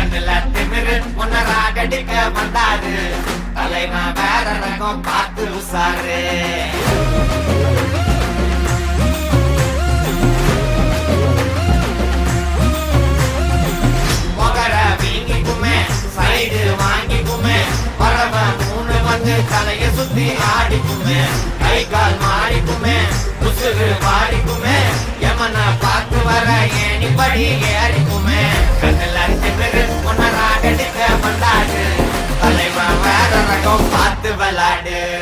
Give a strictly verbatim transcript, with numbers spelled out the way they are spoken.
கண்ணுல திமிரு உன்ன ராகடிக்க வந்தாரு தலைவன் வேற ரகம் பார்த்து உசாரு மொகர வீங்கிக்குமே சைடு வாங்கிக்குமே வரவன் மூணு வந்து தலைய சுத்தி ஆடிக்குமே கை கால் மாறிக்குமே உசுறு பாடிக்குமே எமன பார்த்து வர ஏனிப்படி ஏறிக்குமே கண்ணுல திமிரு உன்ன ராகடிக்க வந்தாரு தலைவன் வேற ரகம் பார்த்து விளாடு